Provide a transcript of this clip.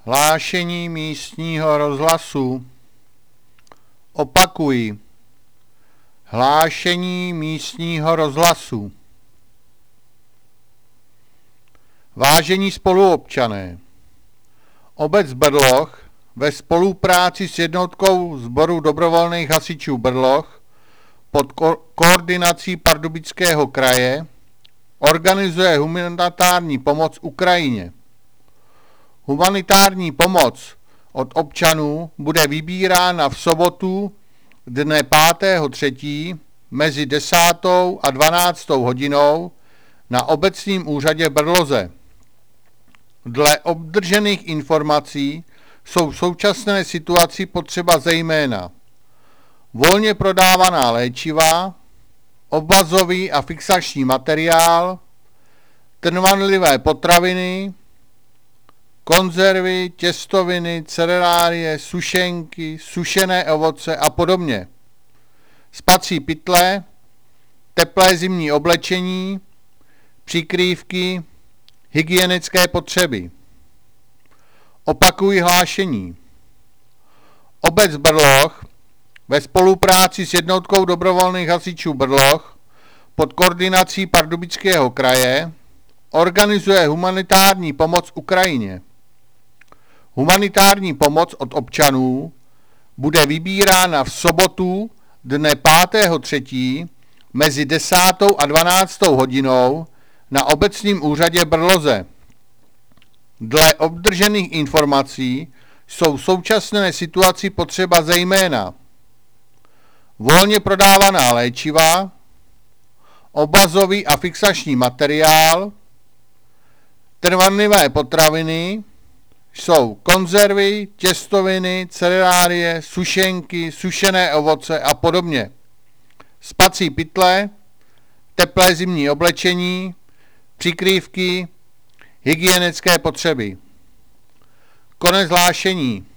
Hlášení místního rozhlasu. Opakuji. Hlášení místního rozhlasu. Vážení spoluobčané, obec Brloch ve spolupráci s jednotkou sboru dobrovolných hasičů Brloch pod koordinací Pardubického kraje organizuje humanitární pomoc Ukrajině. Humanitární pomoc od občanů bude vybírána v sobotu dne 5.3. mezi 10. a 12. hodinou na obecním úřadě v Brloze. Dle obdržených informací jsou v současné situaci potřeba zejména volně prodávaná léčiva, obvazový a fixační materiál, trvanlivé potraviny, konzervy, těstoviny, cereálie, sušenky, sušené ovoce a podobně, spací pytle, teplé zimní oblečení, přikrývky, hygienické potřeby. Opakuji hlášení. Obec Brloch ve spolupráci s jednotkou dobrovolných hasičů Brloch pod koordinací Pardubického kraje organizuje humanitární pomoc Ukrajině. Humanitární pomoc od občanů bude vybírána v sobotu dne 5.3. mezi 10. a 12. hodinou na obecním úřadě Brloze. Dle obdržených informací jsou v současné situaci potřeba zejména volně prodávaná léčiva, obvazový a fixační materiál, trvanlivé potraviny, jsou konzervy, těstoviny, cereálie, sušenky, sušené ovoce a podobně, spací pytle, teplé zimní oblečení, přikrývky, hygienické potřeby. Konec hlášení.